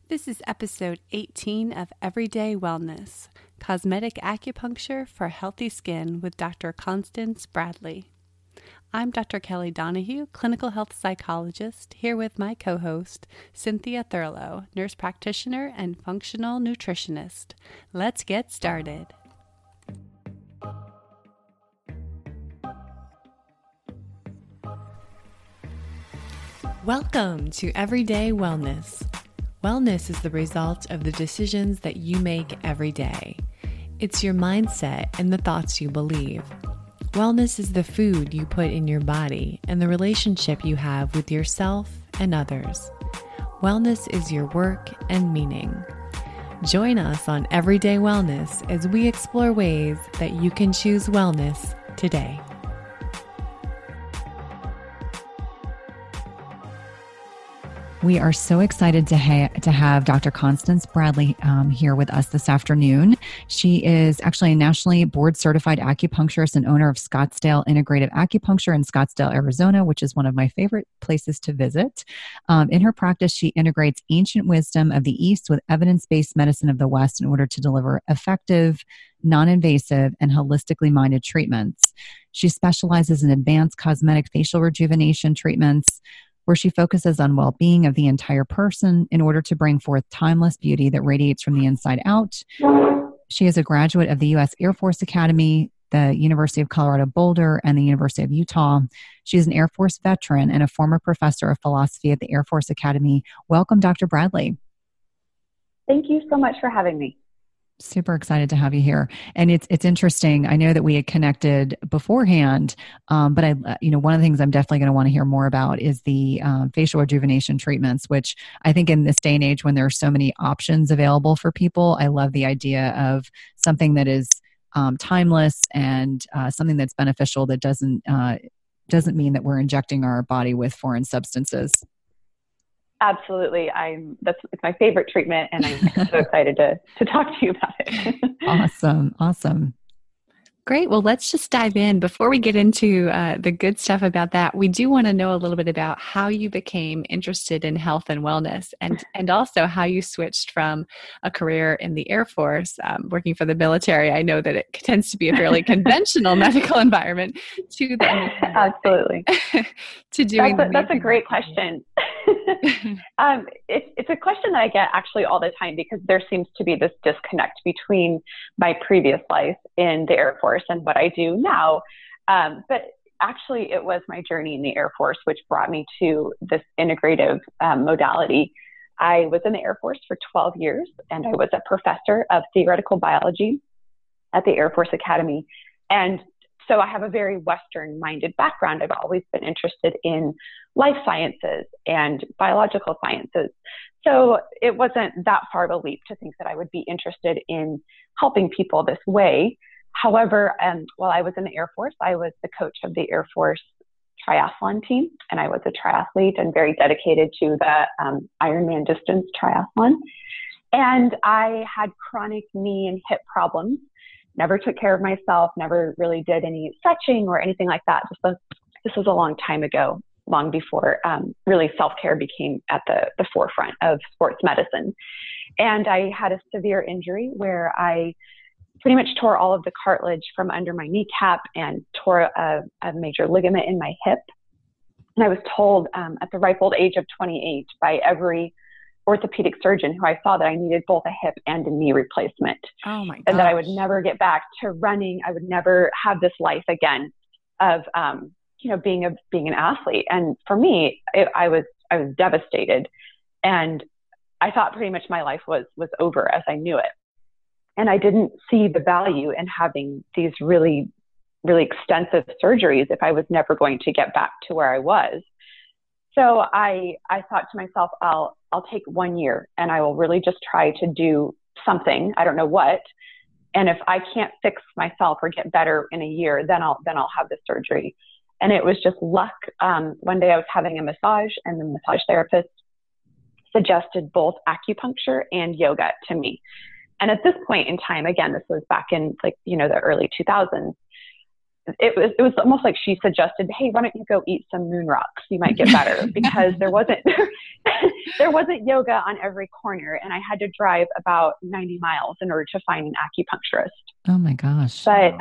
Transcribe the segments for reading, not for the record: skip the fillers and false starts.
This is episode 18 of Everyday Wellness, Cosmetic Acupuncture for Healthy Skin with Dr. Constance Bradley. I'm Dr. Kelly Donahue, clinical health psychologist, here with my co-host, Cynthia Thurlow, nurse practitioner and functional nutritionist. Let's get started. Welcome to Everyday Wellness. Wellness is the result of the decisions that you make every day. It's your mindset and the thoughts you believe. Wellness is the food you put in your body and the relationship you have with yourself and others. Wellness is your work and meaning. Join us on Everyday Wellness as we explore ways that you can choose wellness today. We are so excited to have Dr. Constance Bradley here with us this afternoon. She is actually a nationally board certified acupuncturist and owner of Scottsdale Integrative Acupuncture in Scottsdale, Arizona, which is one of my favorite places to visit. In her practice, she integrates ancient wisdom of the East with evidence-based medicine of the West in order to deliver effective, non-invasive, and holistically minded treatments. She specializes in advanced cosmetic facial rejuvenation treatments, where she focuses on well-being of the entire person in order to bring forth timeless beauty that radiates from the inside out. She is a graduate of the U.S. Air Force Academy, the University of Colorado Boulder, and the University of Utah. She is an Air Force veteran and a former professor of philosophy at the Air Force Academy. Welcome, Dr. Bradley. Thank you so much for having me. Super excited to have you here. And it's interesting. I know that we had connected beforehand, but one of the things I'm definitely going to want to hear more about is the facial rejuvenation treatments, which I think in this day and age when there are so many options available for people, I love the idea of something that is timeless and something that's beneficial that doesn't mean that we're injecting our body with foreign substances. Absolutely. It's my favorite treatment, and I'm so excited to talk to you about it. Awesome. Great. Well, let's just dive in. Before we get into the good stuff about that, we do want to know a little bit about how you became interested in health and wellness, and also how you switched from a career in the Air Force, working for the military. I know that it tends to be a fairly conventional medical environment to the absolutely to doing. That's a great question. It's a question that I get actually all the time, because there seems to be this disconnect between my previous life in the Air Force and what I do now. But actually, it was my journey in the Air Force which brought me to this integrative modality. I was in the Air Force for 12 years, and I was a professor of theoretical biology at the Air Force Academy. And so I have a very Western-minded background. I've always been interested in life sciences and biological sciences. So it wasn't that far of a leap to think that I would be interested in helping people this way. However, while I was in the Air Force, I was the coach of the Air Force triathlon team, and I was a triathlete and very dedicated to the Ironman distance triathlon. And I had chronic knee and hip problems. Never took care of myself, never really did any stretching or anything like that. This was a long time ago, long before really self-care became at the forefront of sports medicine. And I had a severe injury where I pretty much tore all of the cartilage from under my kneecap and tore a major ligament in my hip. And I was told at the ripe old age of 28 by every orthopedic surgeon who I saw that I needed both a hip and a knee replacement. Oh my gosh. And that I would never get back to running. I would never have this life again of, being an athlete. And for me, I was devastated, and I thought pretty much my life was over as I knew it. And I didn't see the value in having these really, really extensive surgeries if I was never going to get back to where I was. So I thought to myself, I'll take 1 year and I will really just try to do something. I don't know what. And if I can't fix myself or get better in a year, then I'll have the surgery. And it was just luck. One day I was having a massage, and the massage therapist suggested both acupuncture and yoga to me. And at this point in time, again, this was back in the early 2000s, it was almost like she suggested, hey, why don't you go eat some moon rocks? You might get better, because there wasn't yoga on every corner, and I had to drive about 90 miles in order to find an acupuncturist. Oh my gosh. But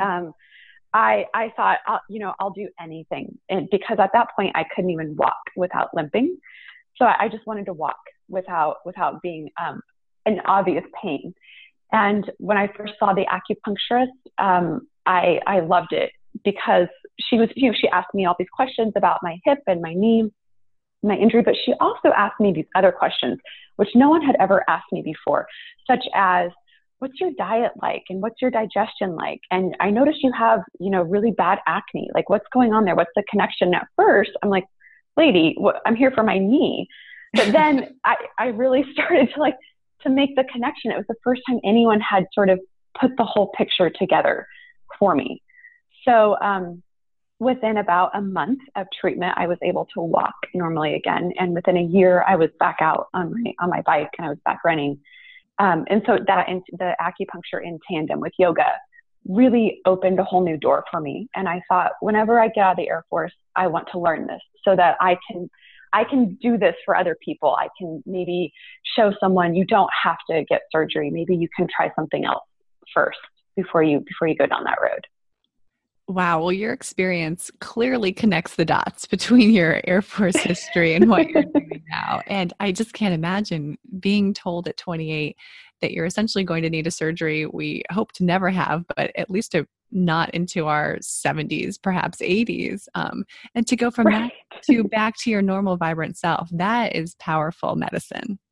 I thought, I'll do anything. And because at that point I couldn't even walk without limping. So I just wanted to walk without being an obvious pain. And when I first saw the acupuncturist, I loved it, because she asked me all these questions about my hip and my knee, my injury, but she also asked me these other questions, which no one had ever asked me before, such as, what's your diet like? And what's your digestion like? And I noticed you have, really bad acne. Like, what's going on there? What's the connection? At first, I'm like, lady, I'm here for my knee. But then I really started to make the connection. It was the first time anyone had sort of put the whole picture together for me. So within about a month of treatment, I was able to walk normally again. And within a year, I was back out on my bike, and I was back running. And so the acupuncture in tandem with yoga really opened a whole new door for me. And I thought, whenever I get out of the Air Force, I want to learn this so that I can do this for other people. I can maybe show someone, you don't have to get surgery. Maybe you can try something else first before you go down that road. Wow. Well, your experience clearly connects the dots between your Air Force history and what you're doing now. And I just can't imagine being told at 28 that you're essentially going to need a surgery we hope to never have, but at least not into our 70s, perhaps 80s. And to go from that to back to your normal, vibrant self, that is powerful medicine.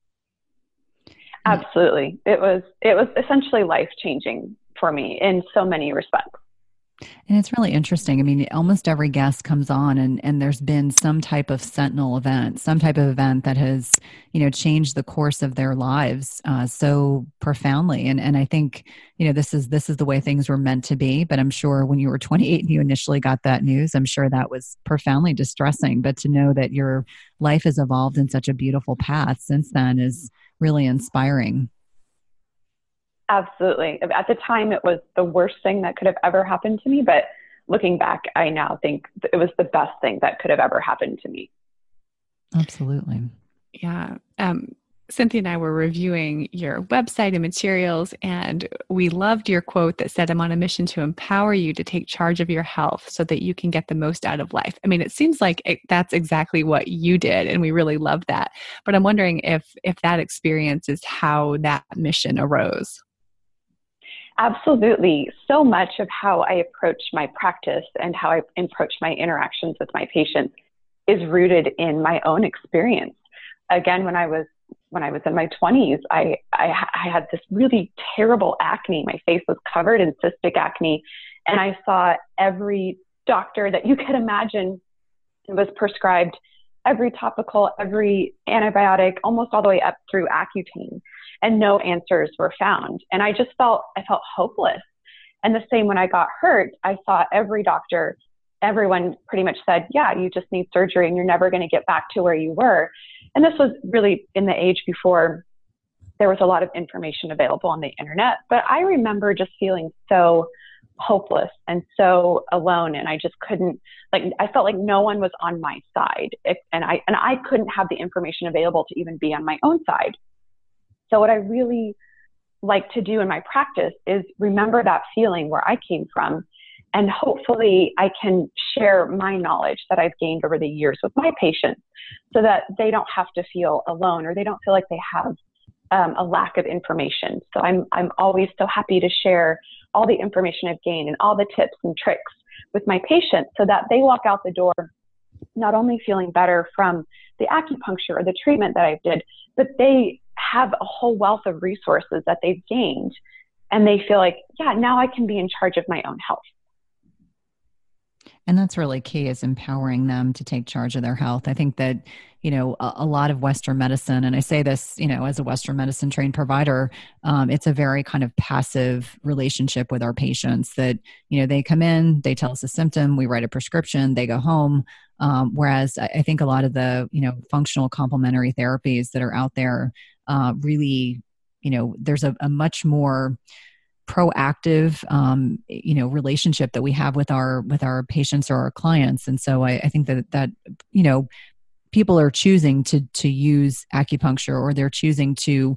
Absolutely. It was essentially life-changing for me in so many respects. And it's really interesting. I mean, almost every guest comes on and there's been some type of sentinel event, some type of event that has, changed the course of their lives so profoundly. And I think, this is the way things were meant to be. But I'm sure when you were 28 and you initially got that news, I'm sure that was profoundly distressing. But to know that your life has evolved in such a beautiful path since then is really inspiring. Absolutely. At the time, it was the worst thing that could have ever happened to me. But looking back, I now think it was the best thing that could have ever happened to me. Absolutely. Yeah. Cynthia and I were reviewing your website and materials, and we loved your quote that said, "I'm on a mission to empower you to take charge of your health so that you can get the most out of life." I mean, it seems like that's exactly what you did, and we really loved that. But I'm wondering if that experience is how that mission arose. Absolutely. So much of how I approach my practice and how I approach my interactions with my patients is rooted in my own experience. Again, when I was in my 20s, I had this really terrible acne. My face was covered in cystic acne, and I saw every doctor that you could imagine and was prescribed every topical, every antibiotic, almost all the way up through Accutane, and no answers were found. And I felt hopeless. And the same when I got hurt, I saw every doctor, everyone pretty much said, yeah, you just need surgery and you're never going to get back to where you were. And this was really in the age before there was a lot of information available on the internet. But I remember just feeling so hopeless and so alone. And I just couldn't, I felt like no one was on my side. And I couldn't have the information available to even be on my own side. So what I really like to do in my practice is remember that feeling where I came from. And hopefully I can share my knowledge that I've gained over the years with my patients so that they don't have to feel alone, or they don't feel like they have a lack of information. So I'm always so happy to share all the information I've gained and all the tips and tricks with my patients so that they walk out the door not only feeling better from the acupuncture or the treatment that I did, but they have a whole wealth of resources that they've gained. And they feel like, yeah, now I can be in charge of my own health. And that's really key, is empowering them to take charge of their health. I think that, a lot of Western medicine, and I say this, as a Western medicine trained provider, it's a very kind of passive relationship with our patients that, they come in, they tell us a symptom, we write a prescription, they go home. Whereas I think a lot of the, functional complementary therapies that are out there really, there's a much more proactive, relationship that we have with our patients or our clients. And so I think that people are choosing to use acupuncture, or they're choosing to,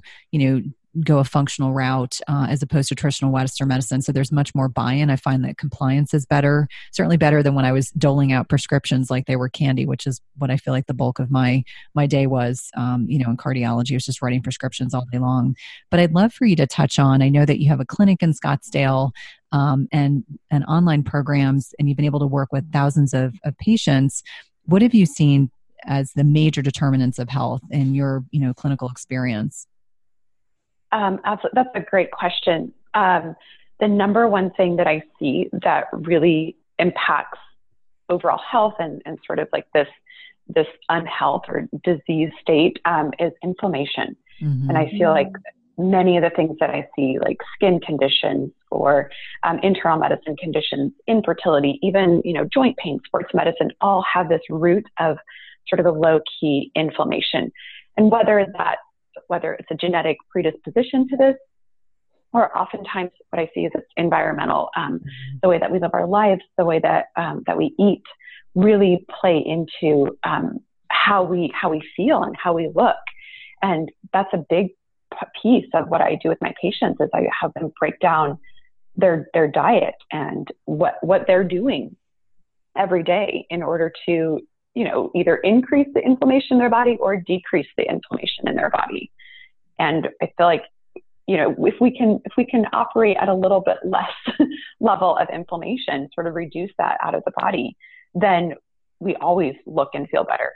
go a functional route as opposed to traditional Western medicine. So there's much more buy-in. I find that compliance is better, certainly better than when I was doling out prescriptions like they were candy, which is what I feel like the bulk of my day was, in cardiology. I was just writing prescriptions all day long. But I'd love for you to touch on, I know that you have a clinic in Scottsdale and online programs, and you've been able to work with thousands of patients. What have you seen as the major determinants of health in your, clinical experience? Absolutely. That's a great question. The number one thing that I see that really impacts overall health and sort of like this unhealth or disease state is inflammation. Mm-hmm. And I feel like many of the things that I see, like skin conditions or internal medicine conditions, infertility, even, joint pain, sports medicine, all have this root of sort of a low-key inflammation. And whether it's a genetic predisposition to this, or oftentimes what I see is it's environmental, the way that we live our lives, the way that we eat, really play into how we feel and how we look. And that's a big piece of what I do with my patients is I have them break down their diet and what they're doing every day in order to, either increase the inflammation in their body or decrease the inflammation in their body. And I feel like, if we can operate at a little bit less level of inflammation, sort of reduce that out of the body, then we always look and feel better.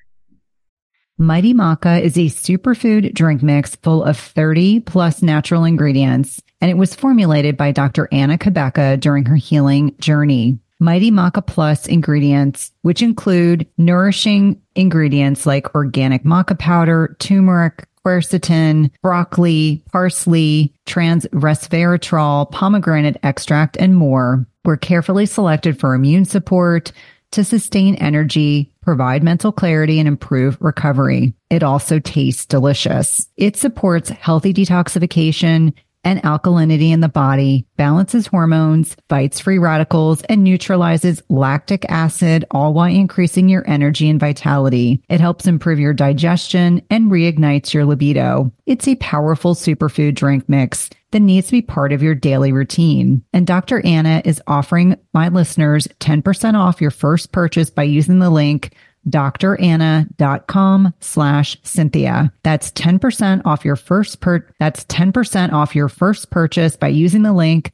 Mighty Maca is a superfood drink mix full of 30 plus natural ingredients, and it was formulated by Dr. Anna Cabeca during her healing journey. Mighty Maca Plus ingredients, which include nourishing ingredients like organic maca powder, turmeric, quercetin, broccoli, parsley, trans resveratrol, pomegranate extract, and more, were carefully selected for immune support, to sustain energy, provide mental clarity, and improve recovery. It also tastes delicious. It supports healthy detoxification and alkalinity in the body, balances hormones, fights free radicals, and neutralizes lactic acid, all while increasing your energy and vitality. It helps improve your digestion and reignites your libido. It's a powerful superfood drink mix that needs to be part of your daily routine. And Dr. Anna is offering my listeners 10% off your first purchase by using the link dranna.com/Cynthia. That's 10% off your first purchase by using the link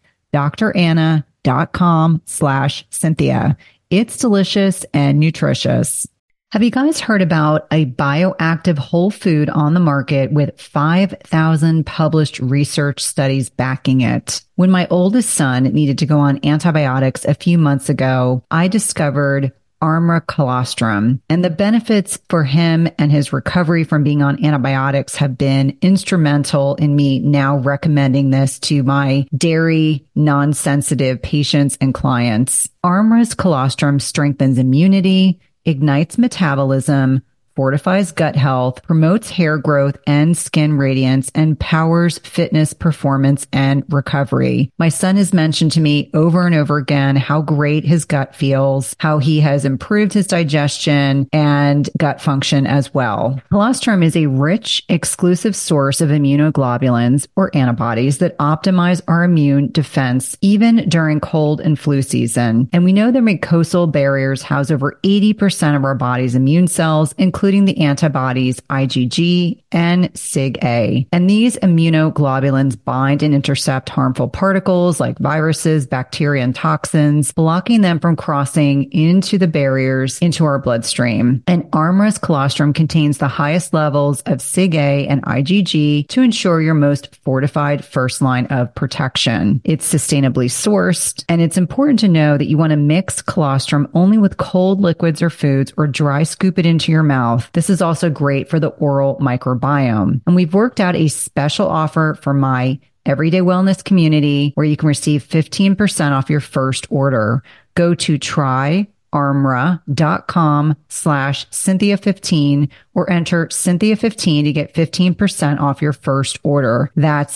dranna.com/Cynthia. It's delicious and nutritious. Have you guys heard about a bioactive whole food on the market with 5,000 published research studies backing it? When my oldest son needed to go on antibiotics a few months ago, I discovered Armra Colostrum, and the benefits for him and his recovery from being on antibiotics have been instrumental in me now recommending this to my dairy non-sensitive patients and clients. Armra's Colostrum strengthens immunity, ignites metabolism, fortifies gut health, promotes hair growth and skin radiance, and powers fitness, performance, and recovery. My son has mentioned to me over and over again how great his gut feels, how he has improved his digestion and gut function as well. Colostrum is a rich, exclusive source of immunoglobulins, or antibodies, that optimize our immune defense even during cold and flu season. And we know that mucosal barriers house over 80% of our body's immune cells, including the antibodies IgG and Sig-A. And these immunoglobulins bind and intercept harmful particles like viruses, bacteria, and toxins, blocking them from crossing into the barriers into our bloodstream. And Armra's Colostrum contains the highest levels of Sig-A and IgG to ensure your most fortified first line of protection. It's sustainably sourced, and it's important to know that you want to mix colostrum only with cold liquids or foods, or dry scoop it into your mouth. This is also great for the oral microbiome. And we've worked out a special offer for my Everyday Wellness community where you can receive 15% off your first order. Go to try TRYARMRA.com/Cynthia15 or enter Cynthia15 to get 15% off your first order. That's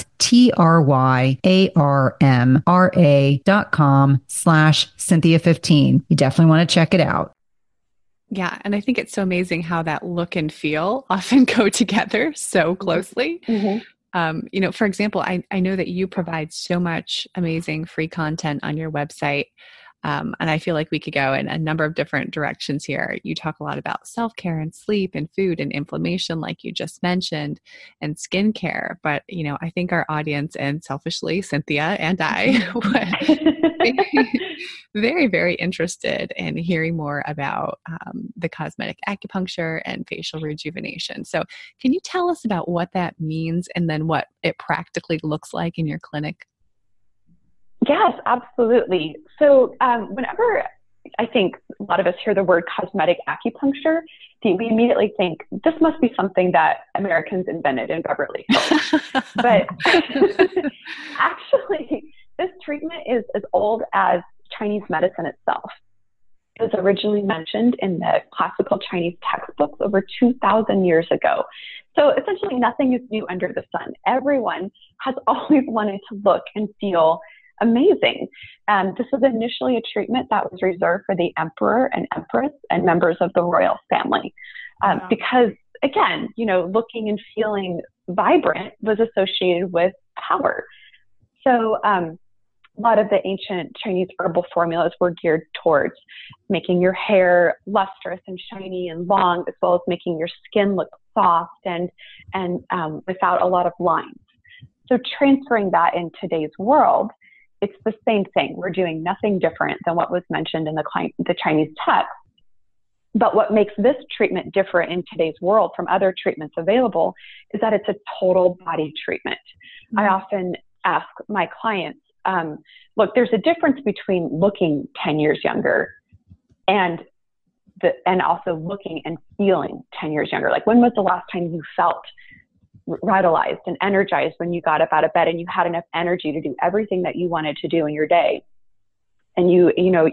TRYARMRA.com/Cynthia15. You definitely want to check it out. Yeah. And I think it's so amazing how that look and feel often go together so closely. Mm-hmm. For example, I know that you provide so much amazing free content on your website. And I feel like we could go in a number of different directions here. You talk a lot about self-care and sleep and food and inflammation, like you just mentioned, and skincare. But, I think our audience, and selfishly, Cynthia and I, would be very, very interested in hearing more about the cosmetic acupuncture and facial rejuvenation. So can you tell us about what that means and then what it practically looks like in your clinic? Yes, absolutely. So whenever I think a lot of us hear the word cosmetic acupuncture, we immediately think this must be something that Americans invented in Beverly Hills. But actually, this treatment is as old as Chinese medicine itself. It was originally mentioned in the classical Chinese textbooks over 2,000 years ago. So essentially nothing is new under the sun. Everyone has always wanted to look and feel amazing. This was initially a treatment that was reserved for the emperor and empress and members of the royal family. Because again, looking and feeling vibrant was associated with power. So a lot of the ancient Chinese herbal formulas were geared towards making your hair lustrous and shiny and long, as well as making your skin look soft and without a lot of lines. So transferring that in today's world, it's the same thing. We're doing nothing different than what was mentioned in the Chinese text. But what makes this treatment different in today's world from other treatments available is that it's a total body treatment. Mm-hmm. I often ask my clients, look, there's a difference between looking 10 years younger and also looking and feeling 10 years younger. Like, when was the last time you felt revitalized and energized when you got up out of bed and you had enough energy to do everything that you wanted to do in your day? And you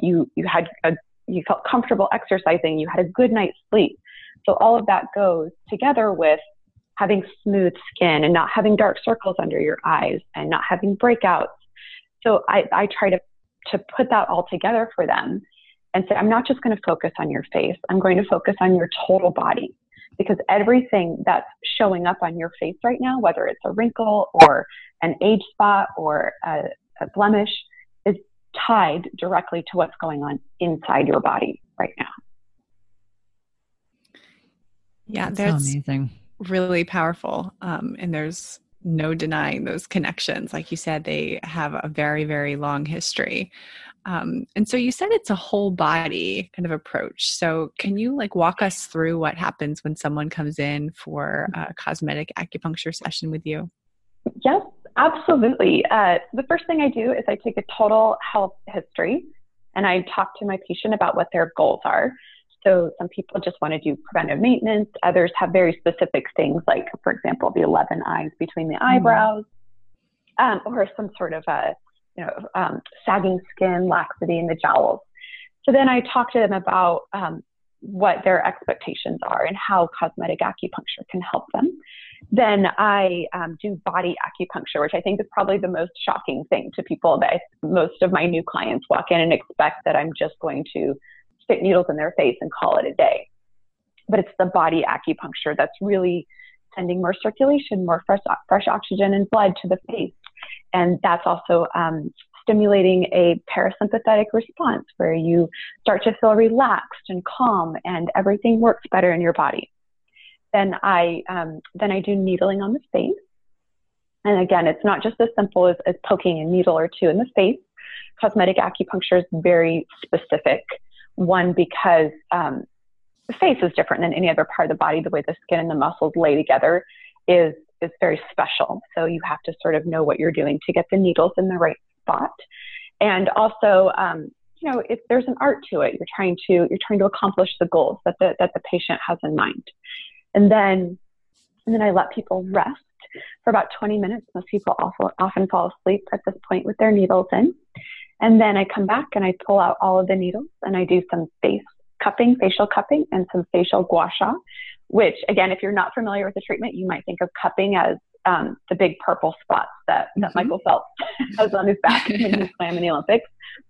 felt comfortable exercising, you had a good night's sleep. So all of that goes together with having smooth skin and not having dark circles under your eyes and not having breakouts. So I try to put that all together for them and say, I'm not just going to focus on your face. I'm going to focus on your total body, because everything that's showing up on your face right now, whether it's a wrinkle or an age spot or a blemish, is tied directly to what's going on inside your body right now. Yeah, that's so amazing. Really powerful. And there's no denying those connections. Like you said, they have a very, very long history. And so you said it's a whole body kind of approach. So can you walk us through what happens when someone comes in for a cosmetic acupuncture session with you? Yes, absolutely. The first thing I do is I take a total health history and I talk to my patient about what their goals are. So some people just want to do preventive maintenance. Others have very specific things, like, for example, the 11 eyes between the eyebrows, or some sort of sagging skin, laxity in the jowls. So then I talk to them about what their expectations are and how cosmetic acupuncture can help them. Then I do body acupuncture, which I think is probably the most shocking thing to people. That most of my new clients walk in and expect that I'm just going to stick needles in their face and call it a day. But it's the body acupuncture that's really sending more circulation, more fresh oxygen and blood to the face. And that's also stimulating a parasympathetic response where you start to feel relaxed and calm and everything works better in your body. Then I do needling on the face. And again, it's not just as simple as poking a needle or two in the face. Cosmetic acupuncture is very specific. One, because the face is different than any other part of the body. The way the skin and the muscles lay together is very special. So you have to sort of know what you're doing to get the needles in the right spot. And also, if there's an art to it, you're trying to accomplish the goals that the patient has in mind. And then I let people rest for about 20 minutes. Most people often fall asleep at this point with their needles in. And then I come back and I pull out all of the needles and I do some facial cupping, and some facial gua sha, which again, if you're not familiar with the treatment, you might think of cupping as the big purple spots that Michael Phelps has on his back when he swam in the Olympics.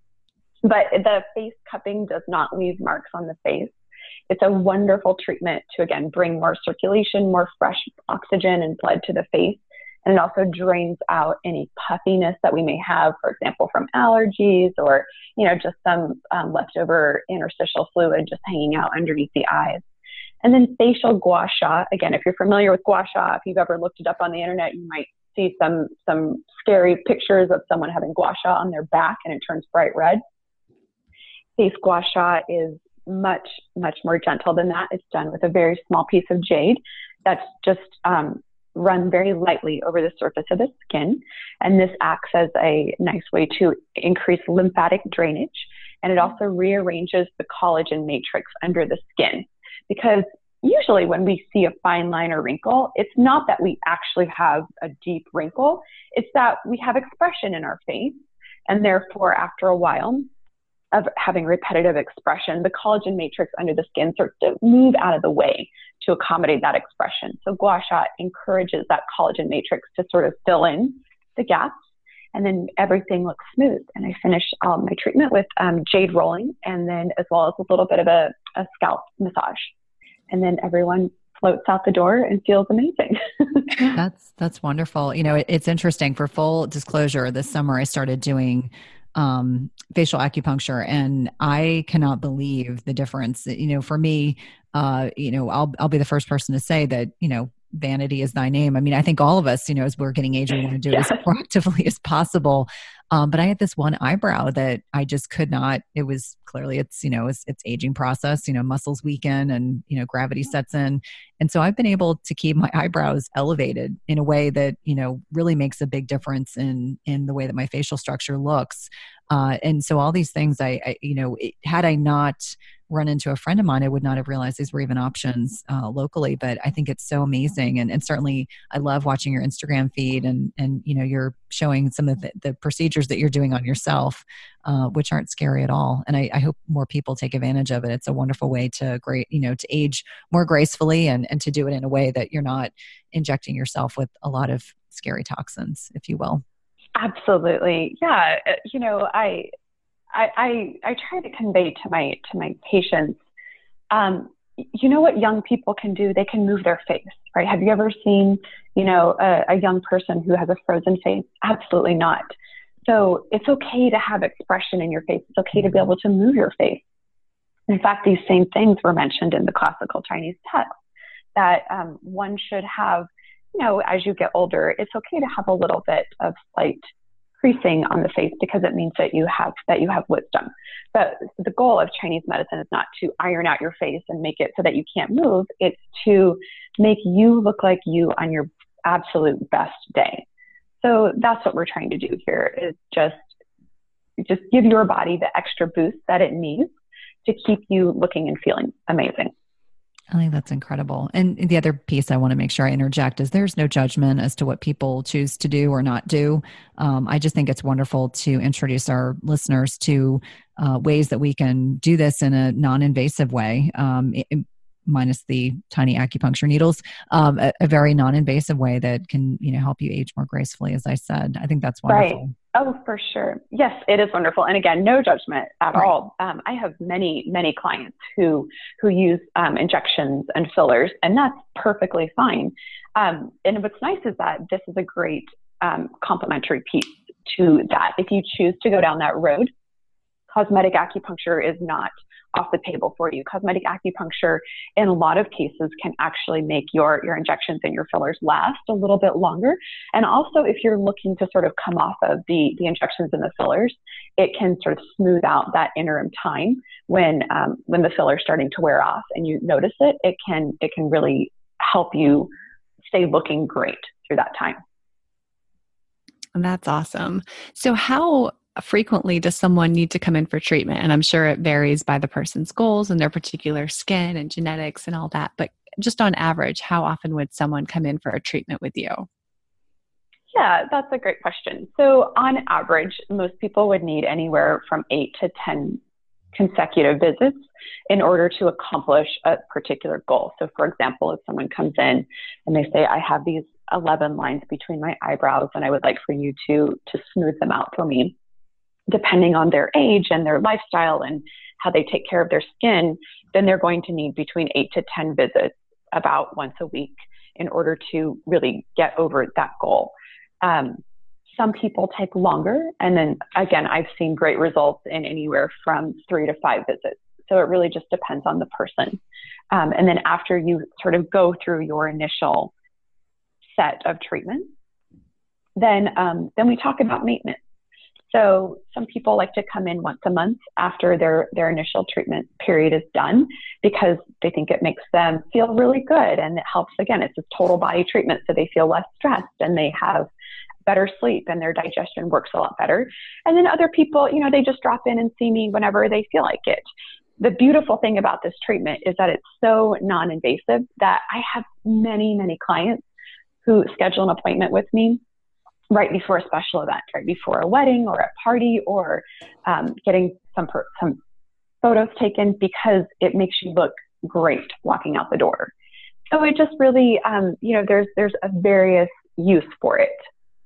But the face cupping does not leave marks on the face. It's a wonderful treatment to, again, bring more circulation, more fresh oxygen and blood to the face. And it also drains out any puffiness that we may have, for example, from allergies or, just some leftover interstitial fluid just hanging out underneath the eyes. And then facial gua sha, again, if you're familiar with gua sha, if you've ever looked it up on the internet, you might see some scary pictures of someone having gua sha on their back and it turns bright red. Face gua sha is much, much more gentle than that. It's done with a very small piece of jade that's just run very lightly over the surface of the skin. And this acts as a nice way to increase lymphatic drainage. And it also rearranges the collagen matrix under the skin. Because usually when we see a fine line or wrinkle, it's not that we actually have a deep wrinkle. It's that we have expression in our face. And therefore, after a while of having repetitive expression, the collagen matrix under the skin starts to move out of the way to accommodate that expression. So gua sha encourages that collagen matrix to sort of fill in the gaps, and then everything looks smooth. And I finish my treatment with jade rolling, and then as well as a little bit of a scalp massage. And then everyone floats out the door and feels amazing. That's wonderful. It's interesting. For full disclosure, this summer I started doing facial acupuncture, and I cannot believe the difference. For me, I'll be the first person to say that, vanity is thy name. I mean, I think all of us, as we're getting age, we want to do it as proactively as possible. But I had this one eyebrow that I just could not. It was clearly it's aging process. Muscles weaken and gravity sets in, and so I've been able to keep my eyebrows elevated in a way that really makes a big difference in the way that my facial structure looks. And so all these things, had I not run into a friend of mine, I would not have realized these were even options locally. But I think it's so amazing. And certainly I love watching your Instagram feed and you're showing some of the procedures that you're doing on yourself, which aren't scary at all. And I hope more people take advantage of it. It's a wonderful way to to age more gracefully and to do it in a way that you're not injecting yourself with a lot of scary toxins, if you will. Absolutely. Yeah. I try to convey to my patients, what young people can do? They can move their face, right? Have you ever seen, a young person who has a frozen face? Absolutely not. So it's okay to have expression in your face. It's okay to be able to move your face. In fact, these same things were mentioned in the classical Chinese text that one should have, as you get older, it's okay to have a little bit of slight creasing on the face because it means that you have wisdom. But the goal of Chinese medicine is not to iron out your face and make it so that you can't move. It's to make you look like you on your absolute best day. So that's what we're trying to do here, is just give your body the extra boost that it needs to keep you looking and feeling amazing. I think that's incredible. And the other piece I want to make sure I interject is there's no judgment as to what people choose to do or not do. I just think it's wonderful to introduce our listeners to ways that we can do this in a non-invasive way. Minus the tiny acupuncture needles, a very non-invasive way that can, help you age more gracefully, as I said. I think that's wonderful. Right. Oh, for sure. Yes, it is wonderful. And again, no judgment at all. I have many, many clients who use injections and fillers, and that's perfectly fine. And what's nice is that this is a great complementary piece to that. If you choose to go down that road, cosmetic acupuncture is not off the table for you. Cosmetic acupuncture, in a lot of cases, can actually make your injections and your fillers last a little bit longer. And also, if you're looking to sort of come off of the injections and the fillers, it can sort of smooth out that interim time when the filler is starting to wear off and you notice it. It can really help you stay looking great through that time. That's awesome. So how frequently does someone need to come in for treatment? And I'm sure it varies by the person's goals and their particular skin and genetics and all that. But just on average, how often would someone come in for a treatment with you? Yeah, that's a great question. So on average, most people would need anywhere from 8 to 10 consecutive visits in order to accomplish a particular goal. So for example, if someone comes in and they say, I have these 11 lines between my eyebrows and I would like for you to smooth them out for me, depending on their age and their lifestyle and how they take care of their skin, then they're going to need between 8 to 10 visits about once a week in order to really get over that goal. Some people take longer. And then again, I've seen great results in anywhere from 3 to 5 visits. So it really just depends on the person. And then after you sort of go through your initial set of treatments, then we talk about maintenance. So some people like to come in once a month after their initial treatment period is done because they think it makes them feel really good. And it helps, again, it's a total body treatment. So they feel less stressed and they have better sleep and their digestion works a lot better. And then other people, they just drop in and see me whenever they feel like it. The beautiful thing about this treatment is that it's so non-invasive that I have many, many clients who schedule an appointment with me right before a special event, right before a wedding or a party, or getting some photos taken because it makes you look great walking out the door. So it just really, there's a various use for it.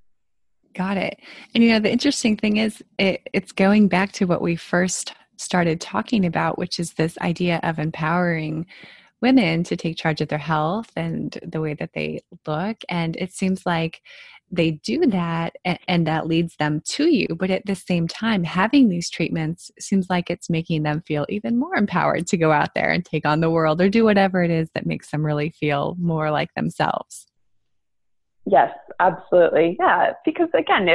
Got it. And the interesting thing is it's going back to what we first started talking about, which is this idea of empowering women to take charge of their health and the way that they look. And it seems like they do that and that leads them to you. But at the same time, having these treatments seems like it's making them feel even more empowered to go out there and take on the world or do whatever it is that makes them really feel more like themselves. Yes, absolutely. Yeah. Because again,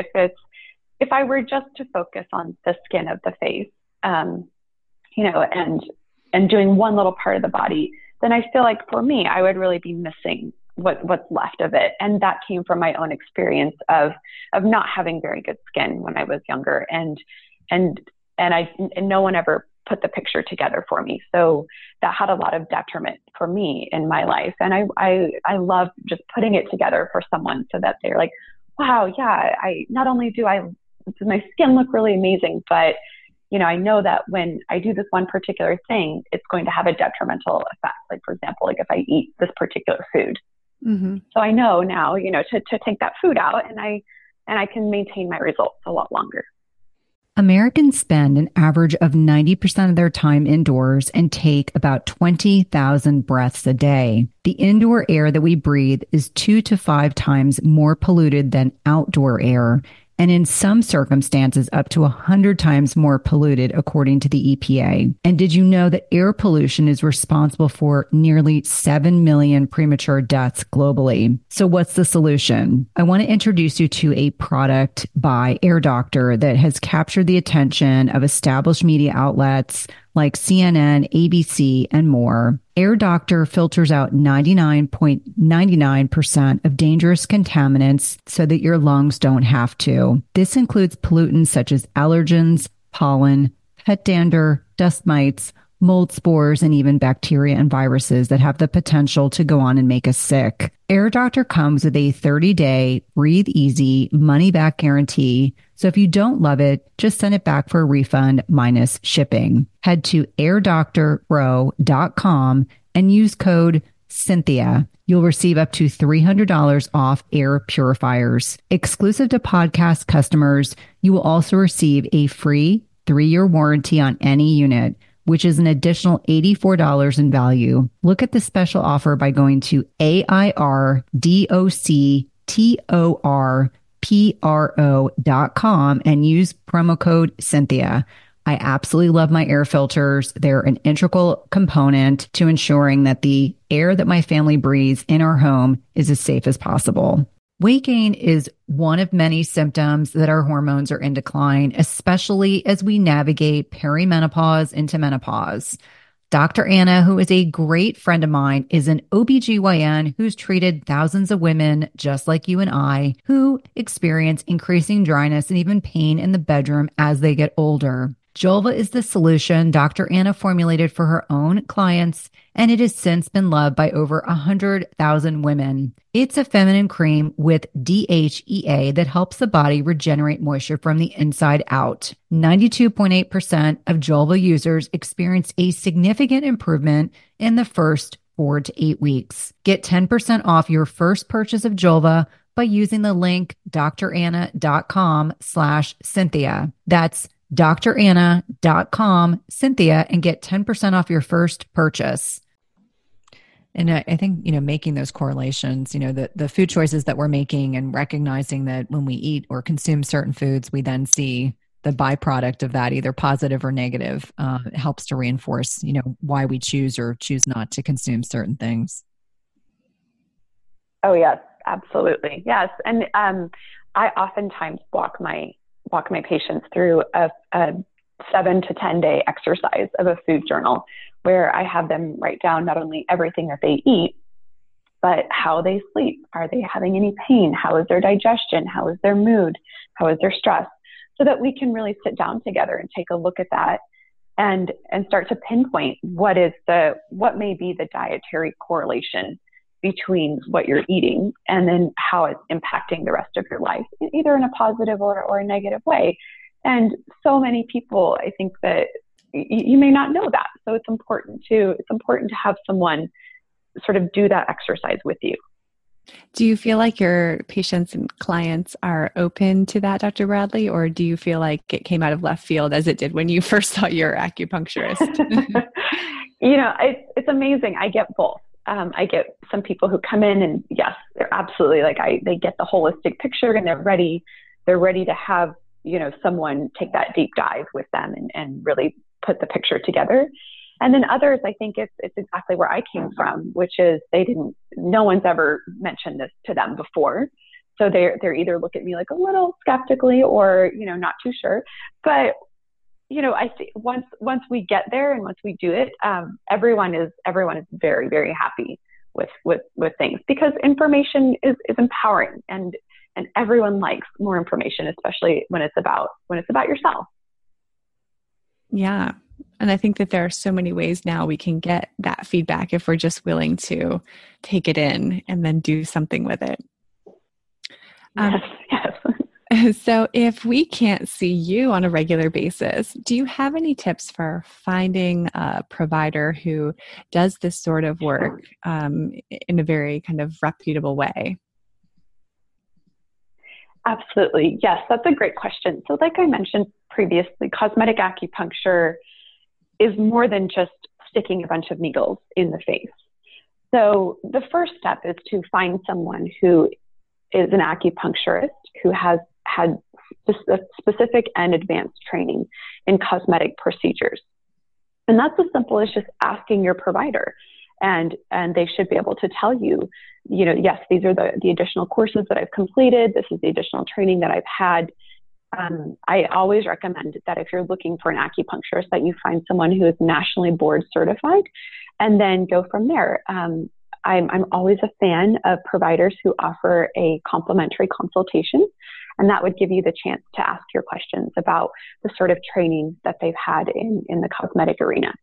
if I were just to focus on the skin of the face, and doing one little part of the body, then I feel like for me, I would really be missing what's left of it. And that came from my own experience of not having very good skin when I was younger. And no one ever put the picture together for me. So that had a lot of detriment for me in my life. And I love just putting it together for someone so that they're like, wow, yeah, not only does my skin look really amazing, but I know that when I do this one particular thing, it's going to have a detrimental effect. Like, for example, if I eat this particular food. Mm-hmm. So I know now, to take that food out and I can maintain my results a lot longer. Americans spend an average of 90% of their time indoors and take about 20,000 breaths a day. The indoor air that we breathe is 2 to 5 times more polluted than outdoor air, and in some circumstances up to 100 times more polluted, according to the EPA. And did you know that air pollution is responsible for nearly 7 million premature deaths globally? So what's the solution? I want to introduce you to a product by Air Doctor that has captured the attention of established media outlets like CNN, ABC, and more. Air Doctor filters out 99.99% of dangerous contaminants so that your lungs don't have to. This includes pollutants such as allergens, pollen, pet dander, dust mites, mold spores, and even bacteria and viruses that have the potential to go on and make us sick. Air Doctor comes with a 30-day, breathe easy, money-back guarantee. So if you don't love it, just send it back for a refund minus shipping. Head to airdoctorpro.com and use code Cynthia. You'll receive up to $300 off air purifiers. Exclusive to podcast customers, you will also receive a free 3-year warranty on any unit, which is an additional $84 in value. Look at the special offer by going to airdoctorpro.com and use promo code Cynthia. I absolutely love my air filters. They're an integral component to ensuring that the air that my family breathes in our home is as safe as possible. Weight gain is one of many symptoms that our hormones are in decline, especially as we navigate perimenopause into menopause. Dr. Anna, who is a great friend of mine, is an OBGYN who's treated thousands of women just like you and I who experience increasing dryness and even pain in the bedroom as they get older. Julva is the solution Dr. Anna formulated for her own clients, and it has since been loved by over 100,000 women. It's a feminine cream with DHEA that helps the body regenerate moisture from the inside out. 92.8% of Julva users experience a significant improvement in the first 4 to 8 weeks. Get 10% off your first purchase of Julva by using the link dranna.com/Cynthia. That's dranna.com, Cynthia, and get 10% off your first purchase. And I think, making those correlations, the food choices that we're making and recognizing that when we eat or consume certain foods, we then see the byproduct of that, either positive or negative, helps to reinforce, why we choose or choose not to consume certain things. Oh, yes, absolutely. Yes. And I oftentimes walk my patients through a 7 to 10 day exercise of a food journal where I have them write down not only everything that they eat, but how they sleep. Are they having any pain? How is their digestion? How is their mood? How is their stress? So that we can really sit down together and take a look at that and start to pinpoint what may be the dietary correlation between what you're eating and then how it's impacting the rest of your life, either in a positive or a negative way. And so many people, I think that you may not know that. So it's important to have someone sort of do that exercise with you. Do you feel like your patients and clients are open to that, Dr. Bradley, or do you feel like it came out of left field as it did when you first saw your acupuncturist? It's amazing. I get both. I get some people who come in and yes, they're absolutely they get the holistic picture and they're ready to have, someone take that deep dive with them and really put the picture together. And then others, I think it's exactly where I came from, which is no one's ever mentioned this to them before. So they're either look at me like a little skeptically or, not too sure. But I see once we get there and once we do it, everyone is very, very happy with things because information is empowering and everyone likes more information, especially when it's about yourself. Yeah. And I think that there are so many ways now we can get that feedback if we're just willing to take it in and then do something with it. Yes. So if we can't see you on a regular basis, do you have any tips for finding a provider who does this sort of work in a very kind of reputable way? Absolutely. Yes, that's a great question. So like I mentioned previously, cosmetic acupuncture is more than just sticking a bunch of needles in the face. So the first step is to find someone who is an acupuncturist who has had specific and advanced training in cosmetic procedures. And that's as simple as just asking your provider. And they should be able to tell you, yes, these are the additional courses that I've completed. This is the additional training that I've had. I always recommend that if you're looking for an acupuncturist, that you find someone who is nationally board certified and then go from there. I'm always a fan of providers who offer a complimentary consultation, and that would give you the chance to ask your questions about the sort of training that they've had in the cosmetic arena.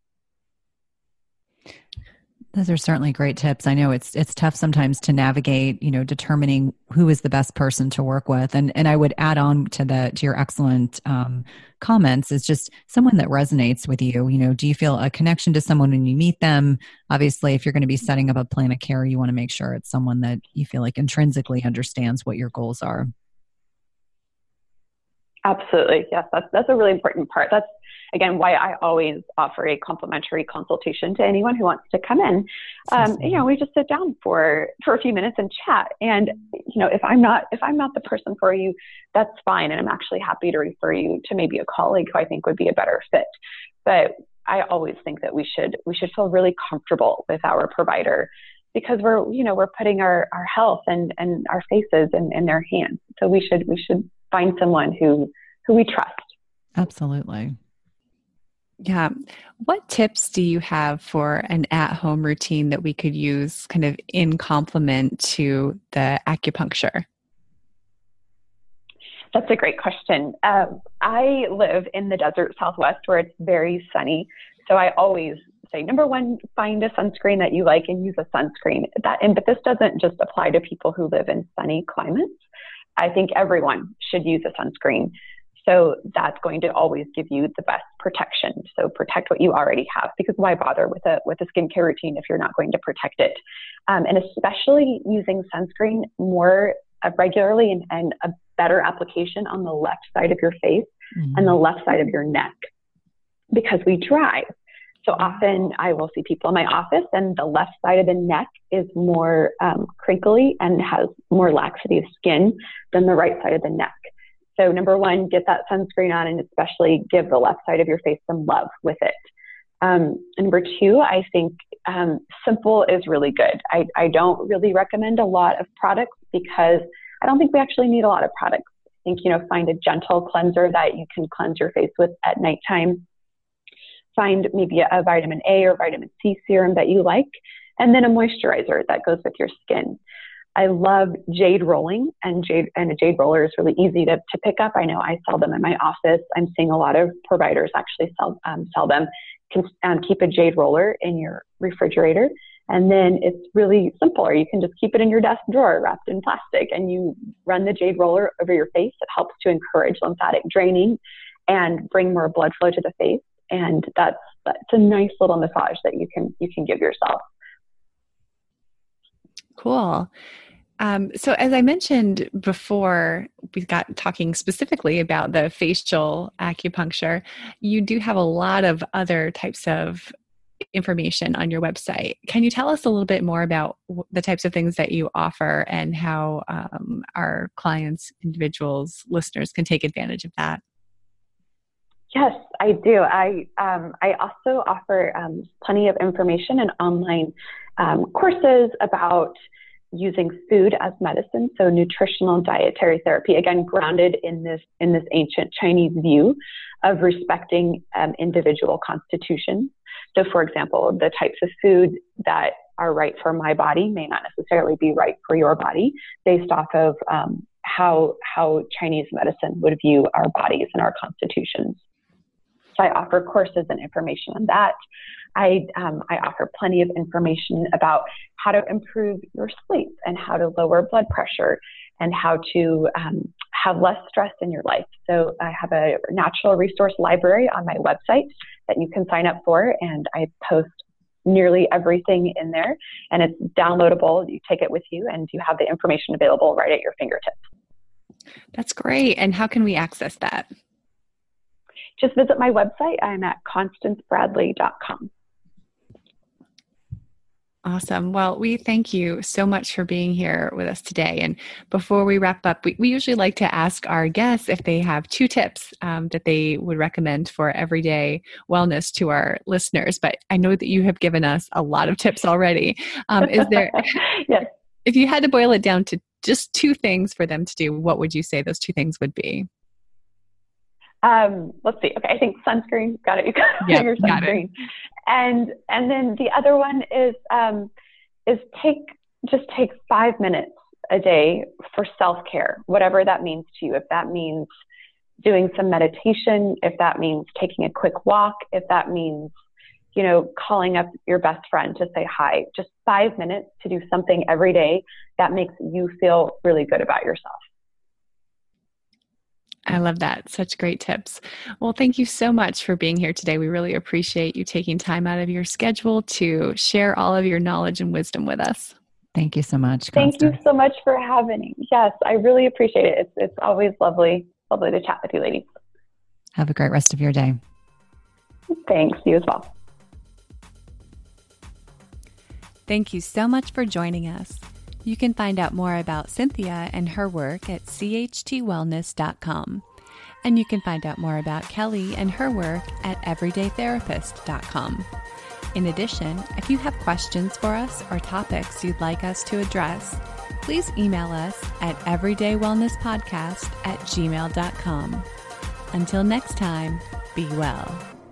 Those are certainly great tips. I know it's tough sometimes to navigate, determining who is the best person to work with. And I would add on to your excellent comments is just someone that resonates with you. Do you feel a connection to someone when you meet them? Obviously, if you're going to be setting up a plan of care, you want to make sure it's someone that you feel like intrinsically understands what your goals are. Absolutely. Yes, that's a really important part. That's, again, why I always offer a complimentary consultation to anyone who wants to come in. We just sit down for a few minutes and chat. And, if I'm not the person for you, that's fine. And I'm actually happy to refer you to maybe a colleague who I think would be a better fit. But I always think that we should feel really comfortable with our provider because we're putting our health and our faces in their hands. So we should find someone who we trust. Absolutely. Yeah. What tips do you have for an at-home routine that we could use kind of in complement to the acupuncture? That's a great question. I live in the desert Southwest where it's very sunny. So I always say, number one, find a sunscreen that you like and use a sunscreen. But this doesn't just apply to people who live in sunny climates. I think everyone should use a sunscreen. So that's going to always give you the best protection. So protect what you already have, because why bother with a skincare routine if you're not going to protect it? And especially using sunscreen more regularly and a better application on the left side of your face and the left side of your neck, because we dry. So often I will see people in my office and the left side of the neck is more crinkly and has more laxity of skin than the right side of the neck. So number one, get that sunscreen on, and especially give the left side of your face some love with it. Number two, I think simple is really good. I don't really recommend a lot of products because I don't think we actually need a lot of products. I think, find a gentle cleanser that you can cleanse your face with at nighttime. Find maybe a vitamin A or vitamin C serum that you like, and then a moisturizer that goes with your skin. I love jade rolling, and a jade roller is really easy to pick up. I know I sell them in my office. I'm seeing a lot of providers actually sell them. Keep a jade roller in your refrigerator, and then it's really simple. Or you can just keep it in your desk drawer wrapped in plastic, and you run the jade roller over your face. It helps to encourage lymphatic draining and bring more blood flow to the face. And that's a nice little massage that you can give yourself. Cool. So as I mentioned before, we got talking specifically about the facial acupuncture. You do have a lot of other types of information on your website. Can you tell us a little bit more about the types of things that you offer and how our clients, individuals, listeners can take advantage of that? Yes, I do. I also offer plenty of information and online courses about using food as medicine, so nutritional dietary therapy, again, grounded in this ancient Chinese view of respecting individual constitutions. So, for example, the types of food that are right for my body may not necessarily be right for your body, based off of how Chinese medicine would view our bodies and our constitutions. So I offer courses and information on that. I offer plenty of information about how to improve your sleep and how to lower blood pressure and how to have less stress in your life. So I have a natural resource library on my website that you can sign up for, and I post nearly everything in there, and it's downloadable. You take it with you and you have the information available right at your fingertips. That's great. And how can we access that? Just visit my website. I'm at constancebradley.com. Awesome. Well, we thank you so much for being here with us today. And before we wrap up, we usually like to ask our guests if they have 2 tips that they would recommend for everyday wellness to our listeners. But I know that you have given us a lot of tips already. Is there, yes. If you had to boil it down to just 2 things for them to do, what would you say those 2 things would be? Let's see. Okay, I think sunscreen. Got it. You got your sunscreen. And then the other one is take 5 minutes a day for self-care, whatever that means to you. If that means doing some meditation, if that means taking a quick walk, if that means, calling up your best friend to say hi, just 5 minutes to do something every day that makes you feel really good about yourself. I love that. Such great tips. Well, thank you so much for being here today. We really appreciate you taking time out of your schedule to share all of your knowledge and wisdom with us. Thank you so much, Constance. Thank you so much for having me. Yes, I really appreciate it. It's always lovely to chat with you, ladies. Have a great rest of your day. Thanks. You as well. Thank you so much for joining us. You can find out more about Cynthia and her work at chtwellness.com. And you can find out more about Kelly and her work at everydaytherapist.com. In addition, if you have questions for us or topics you'd like us to address, please email us at everydaywellnesspodcast@gmail.com. Until next time, be well.